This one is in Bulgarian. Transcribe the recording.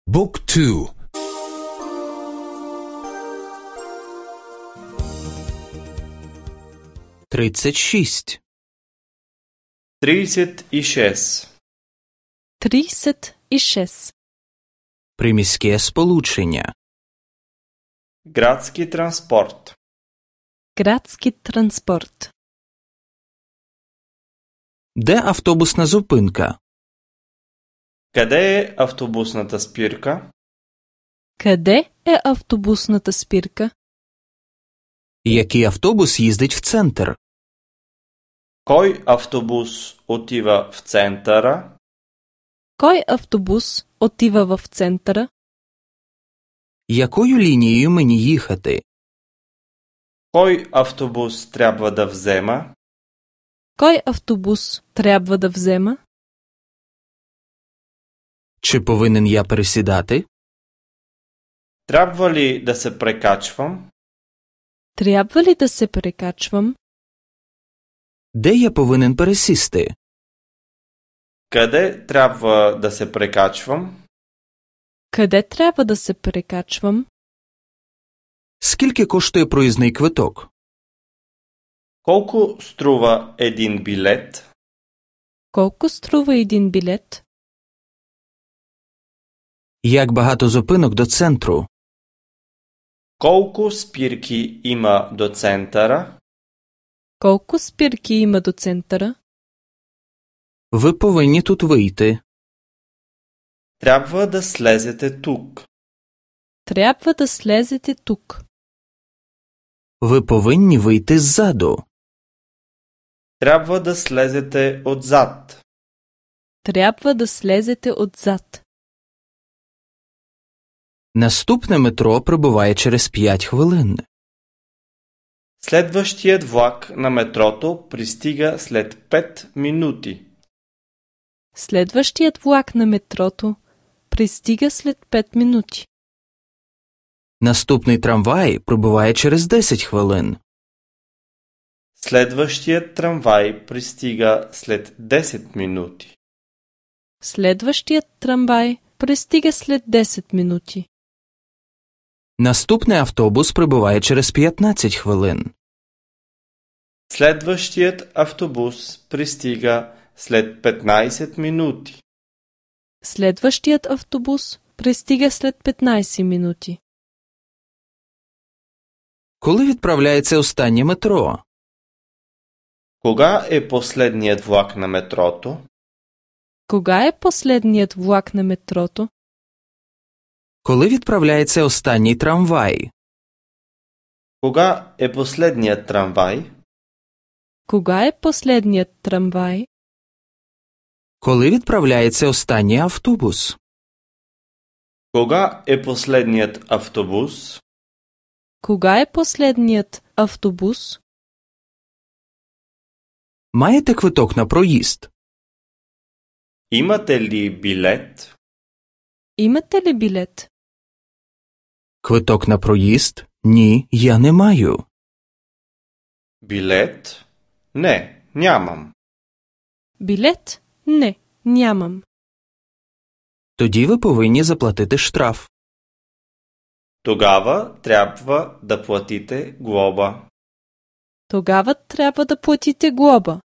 Book 2. 36. 36. 36. Приміське сполучення. Градски транспорт. Градски транспорт. Де автобусна зупинка? Къде е автобусната спирка? Къде е автобусната спирка? Який автобус їздить в центр? Кой автобус отива в центъра? Кой автобус отива в центъра? Якою лінією мені їхати? Кой автобус трябва да взема? Кой автобус трябва да взема? Чи повинен я пересідати? Трябва ли да се прекачвам? Трябва ли да се прекачвам? Де я повинен пересісти? Къде трябва да се прекачвам? Къде трябва да се прекачвам? Скільки коштує проїзний квиток? Колко струва един билет? Колко струва един билет? Як багато зупинок до центру? Колко спирки има до центъра? Колко спирки има до центъра? Ви повинні тут вийти. Трябва да слезете тук. Трябва да слезете тук. Ви повинні вийти ззаду. Трябва да слезете отзад. Трябва да слезете отзад. Наступне метро прибуває через 5 хвилин. Следващият влак на метрото пристига след 5 минути. Следващият влак на метрото пристига след 5 минути. Наступний трамвай прибуває через 10 хвилин. Следващият трамвай пристига след 10 минути. Следващият трамвай пристига след 10 минути. Наступний автобус прибуває через 15 хвилин. Следващият автобус пристига след 15 минути. Следващият автобус пристига след 15 минути. Коли відправляється останнє метро? Кога е последният влак на метрото? Кога е последният влак на метрото? Коли відправляється останній трамвай? Кога е последният трамвай? Кога е последният трамвай? Коли відправляється останній автобус? Кога е последният автобус? Кога е последният автобус? Маєте квиток на проїзд? Имате ли билет? Имате ли билет? Квиток на проїзд? Ні, я не маю. Билет? Не, нямам. Билет? Не, нямам. Тоді ви повинні заплатити штраф. Тогава трябва да платите глоба. Тогава трябва да платите глоба.